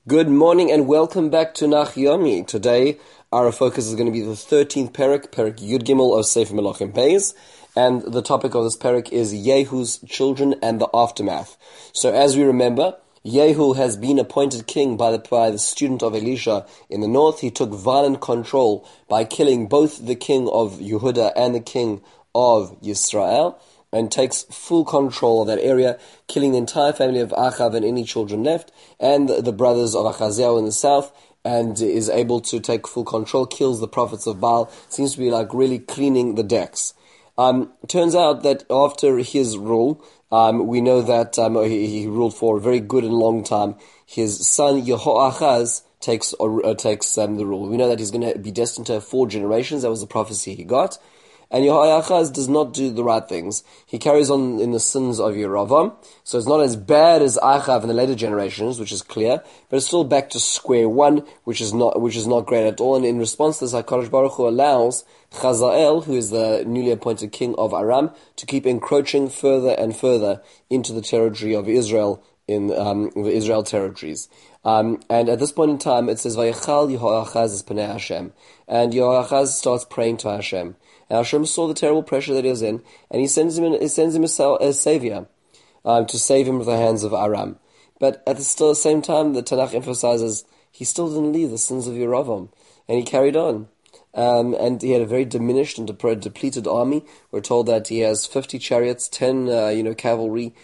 Good morning and welcome back to Nach Yomi. Today, our focus is going to be the 13th Perek Yud Gimel of Sefer Melachim Beis, and the topic of this Perek is Yehu's children and the aftermath. So as we remember, Yehu has been appointed king by the student of Elisha in the north. He took violent control by killing both the king of Yehuda and the king of Yisrael, and takes full control of that area, killing the entire family of Achav and any children left, and the brothers of Achaziah in the south, and is able to take full control, kills the prophets of Baal. Seems to be like really cleaning the decks. Turns out that after his rule, we know that he ruled for a very good and long time. His son Yehoachaz takes the rule. We know that he's going to be destined to have 4 generations. That was the prophecy he got. And Yehoachaz does not do the right things. He carries on in the sins of Yerovam. So it's not as bad as Achav in the later generations, which is clear, but it's still back to square one, which is not great at all. And in response to this, HaKadosh Baruch Hu allows Chazael, who is the newly appointed king of Aram, to keep encroaching further and further into the territory of Israel, in the Israel territories. And at this point in time, it says, Vayechal Yehoachaz es Pnei Hashem. And Yehoachaz starts praying to Hashem. And Hashem saw the terrible pressure that he was in, and he sends him a savior to save him from the hands of Aram. But at the same time, the Tanakh emphasizes he still didn't leave the sins of Yerovam, and he carried on. And he had a very diminished and depleted army. We're told that he has 50 chariots, 10 cavalry,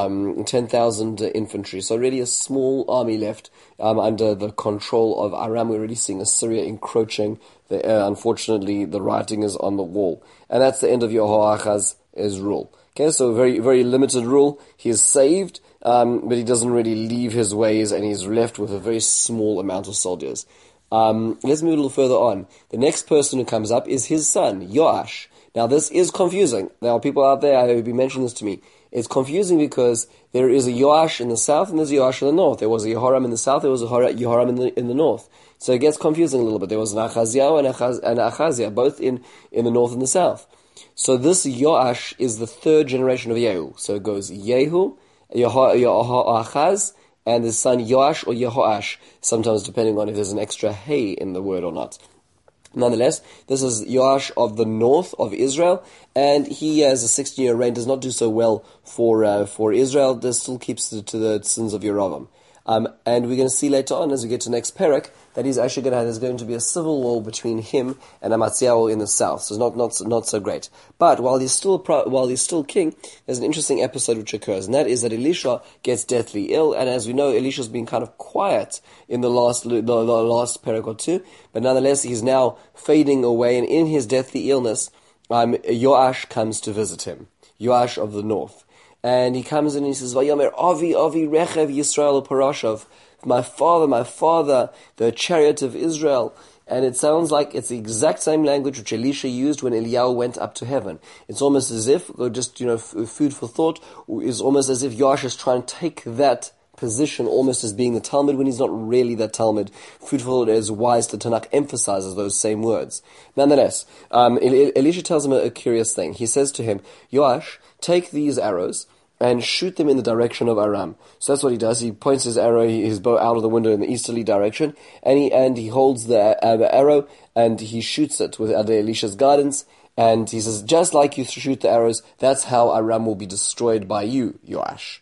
10,000 infantry. So really a small army left under the control of Aram. We're already seeing Assyria encroaching. Unfortunately, the writing is on the wall. And that's the end of Yehoachaz's rule. Okay, so very, very limited rule. He is saved, but he doesn't really leave his ways, and he's left with a very small amount of soldiers. Let's move a little further on. The next person who comes up is his son, Yoash. Now this is confusing. There are people out there who have been mentioning this to me. It's confusing because there is a Yoash in the south and there's a Yoash in the north. There was a Yehoram in the south, there was a Yehoram in the north. So it gets confusing a little bit. There was an Achaziah and Achaziah, both in the north and the south. So this Yoash is the 3rd generation of Yehu. So it goes Yehu, Yehoachaz, and his son Yoash or Yehoash, sometimes depending on if there's an extra hey in the word or not. Nonetheless, this is Yoash of the north of Israel, and he has a 16-year reign, does not do so well for Israel, does still keeps to the sins of Yerovam. And we're going to see later on, as we get to next Perek, that there's going to be a civil war between him and Amatziyahu in the south. So it's not so great. But while he's still king, there's an interesting episode which occurs, and that is that Elisha gets deathly ill. And as we know, Elisha's been kind of quiet in the last Perek or two, but nonetheless, he's now fading away. And in his deathly illness, Yoash comes to visit him. Yoash of the north. And he comes in and he says, Vayomer, Avi, Rechev Yisrael Parashav. My father, the chariot of Israel. And it sounds like it's the exact same language which Elisha used when Eliyahu went up to heaven. It's almost as if, food for thought, is almost as if Yoash is trying to take that position almost as being the Talmud when he's not really that Talmud. Food for thought is wise. The Tanakh emphasizes those same words. Nonetheless, Elisha tells him a curious thing. He says to him, Yoash, take these arrows and shoot them in the direction of Aram. So that's what he does. He points his bow out of the window in the easterly direction, and he holds the arrow and he shoots it under Elisha's guidance. And he says, just like you shoot the arrows, that's how Aram will be destroyed by you, Yoash.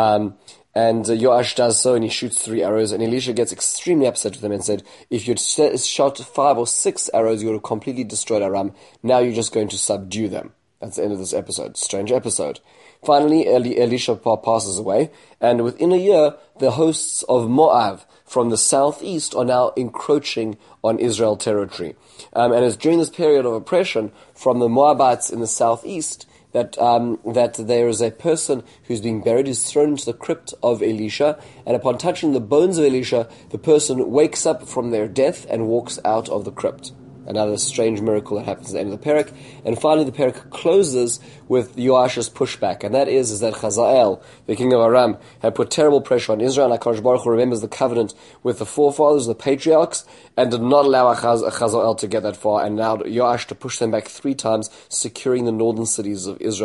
And Yoash does so, and he shoots 3 arrows, and Elisha gets extremely upset with him and said, if you'd shot 5 or 6 arrows, you would have completely destroyed Aram. Now you're just going to subdue them. That's the end of this episode. Strange episode. Finally, Elisha passes away, and within a year, the hosts of Moab from the southeast are now encroaching on Israel territory. And it's during this period of oppression from the Moabites in the southeast that there is a person who's being buried, who's thrown into the crypt of Elisha, and upon touching the bones of Elisha, the person wakes up from their death and walks out of the crypt. Another strange miracle that happens at the end of the Perek. And finally, the Perek closes with Yoash's pushback, and that is that Chazael, the king of Aram, had put terrible pressure on Israel, and HaKadosh Baruch Hu remembers the covenant with the forefathers, the patriarchs, and did not allow Chazael to get that far, and allowed Yoash to push them back 3 times, securing the northern cities of Israel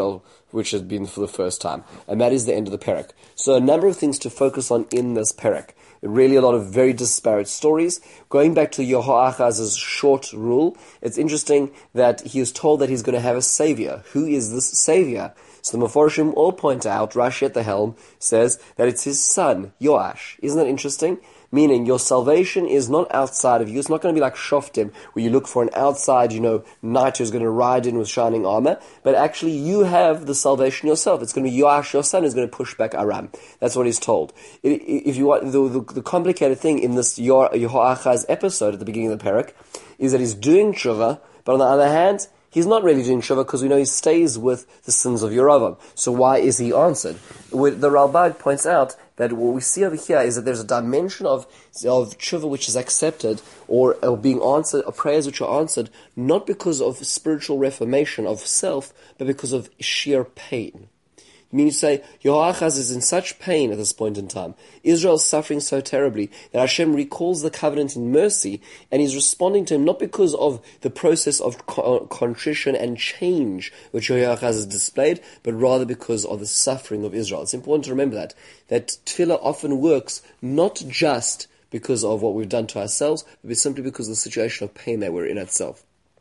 which has been for the first time. And that is the end of the parak. So a number of things to focus on in this parak. Really a lot of very disparate stories. Going back to Yehoachaz's short rule, it's interesting that he is told that he's going to have a savior. Who is this savior? So the Meforshim all point out, Rashi at the helm says that it's his son, Yoash. Isn't that interesting? Meaning your salvation is not outside of you. It's not going to be like Shoftim, where you look for an outside, knight who's going to ride in with shining armor. But actually you have the salvation yourself. It's going to be Yoash, your son, who's going to push back Aram. That's what he's told. If you want, the complicated thing in this Yehoachaz episode at the beginning of the parak is that he's doing tshuva, but on the other hand, he's not really doing tshuva because we know he stays with the sins of Yeravam. So why is he answered? The Ralbag points out that what we see over here is that there's a dimension of tshuva which is accepted or being answered, or prayers which are answered, not because of spiritual reformation of self, but because of sheer pain. You mean to say, Yehoachaz is in such pain at this point in time. Israel's suffering so terribly that Hashem recalls the covenant in mercy, and he's responding to him not because of the process of contrition and change which Yehoachaz has displayed, but rather because of the suffering of Israel. It's important to remember that tefillah often works not just because of what we've done to ourselves, but simply because of the situation of pain that we're in itself.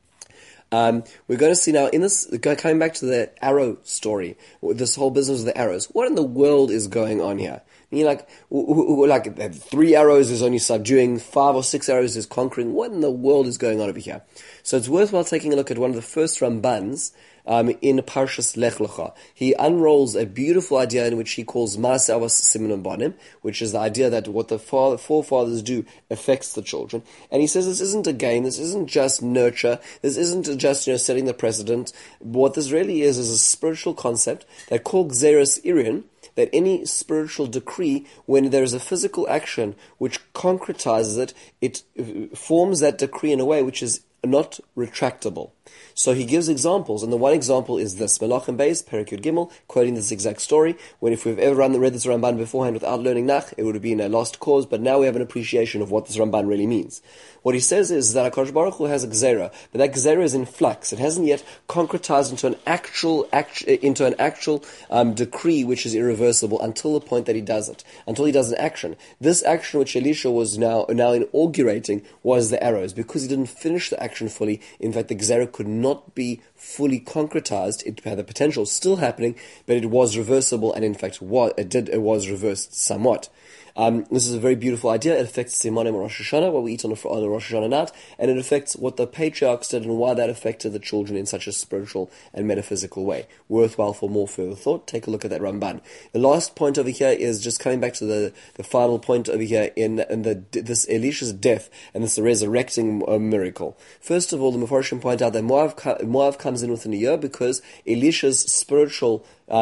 We're going to see now, in this, coming back to the arrow story, this whole business of the arrows, what in the world is going on here? Like 3 arrows is only subduing, 5 or 6 arrows is conquering. What in the world is going on over here? So it's worthwhile taking a look at one of the first Rambans in Parshas Lech Lecha. He unrolls a beautiful idea in which he calls Maaseh Avos Simenon Banim, which is the idea that what the forefathers do affects the children. And he says this isn't a game, this isn't just nurture, this isn't just setting the precedent. What this really is a spiritual concept that called Xeris Irion, that any spiritual decree, when there is a physical action which concretizes it, it forms that decree in a way which is not retractable. So he gives examples, and the one example is this, Melachim Beis, Perek Yud Gimel, quoting this exact story, when if we've ever read this Ramban beforehand without learning Nach, it would have been a lost cause, but now we have an appreciation of what this Ramban really means. What he says is that HaKadosh Baruch Hu has a Gzera, but that Gzera is in flux. It hasn't yet concretized into an actual decree which is irreversible until the point that he does it, until he does an action. This action which Elisha was now inaugurating was the arrows. Because he didn't finish the action fully, in fact the Gzera could not be fully concretized. It had the potential still happening, but it was reversible, and in fact it was reversed somewhat. This is a very beautiful idea. It affects Simonim and Rosh Hashanah, what we eat on the Rosh Hashanah night, and it affects what the patriarchs did and why that affected the children in such a spiritual and metaphysical way. Worthwhile for more further thought. Take a look at that Ramban. The last point over here is just coming back to the final point over here in this Elisha's death and this resurrecting miracle. First of all, the Mefarshim point out that Moav comes in within a year because Elisha's spiritual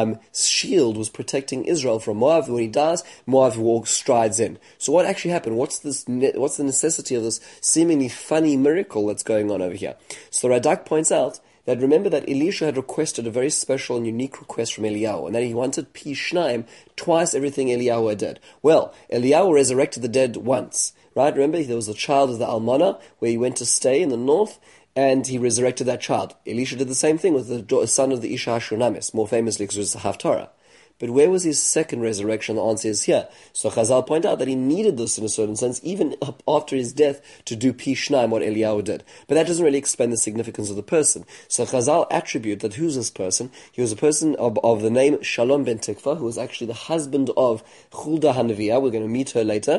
shield was protecting Israel from Moab. When he dies, Moab strides in. So what actually happened? What's the necessity of this seemingly funny miracle that's going on over here? So Radak points out that remember that Elisha had requested a very special and unique request from Eliyahu, and that he wanted Pi Shnaim, twice everything Eliyahu did. Well, Eliyahu resurrected the dead once, right? Remember, there was a child of the Almana, where he went to stay in the north, and he resurrected that child. Elisha did the same thing with the son of the Isha Hashunamis, more famously because it was the Haftarah. But where was his second resurrection? The answer is here. So Chazal point out that he needed this in a certain sense, even up after his death, to do Pi Shnaim, what Eliyahu did. But that doesn't really explain the significance of the person. So Chazal attribute that who's this person? He was a person of the name Shalom ben Tikva, who was actually the husband of Huldah HaNeviah. We're going to meet her later.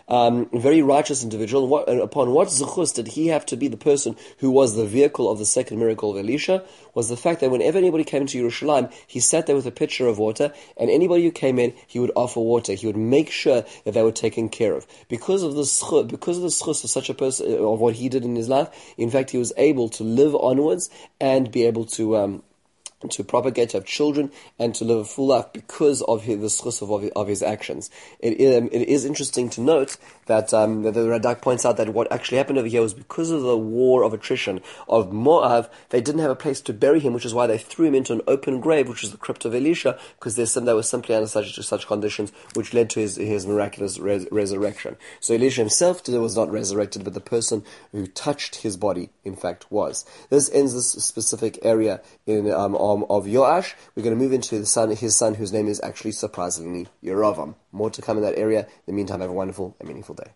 A very righteous individual. Upon what zuchus did he have to be the person who was the vehicle of the second miracle of Elisha? Was the fact that whenever anybody came into Yerushalayim, he sat there with a pitcher of water, and anybody who came in, he would offer water. He would make sure that they were taken care of. Because of the schus of such a person, of what he did in his life, in fact, he was able to live onwards and be able to propagate, to have children, and to live a full life because of the schus of his actions. It is interesting to note that the Radak points out that what actually happened over here was because of the war of attrition of Moab, they didn't have a place to bury him, which is why they threw him into an open grave, which is the crypt of Elisha, because they were simply under such conditions, which led to his miraculous resurrection. So Elisha himself was not resurrected, but the person who touched his body, in fact, was. This ends this specific area of of Yoash. We're going to move into his son, whose name is actually surprisingly Yeravam. More to come in that area. In the meantime, have a wonderful and meaningful day.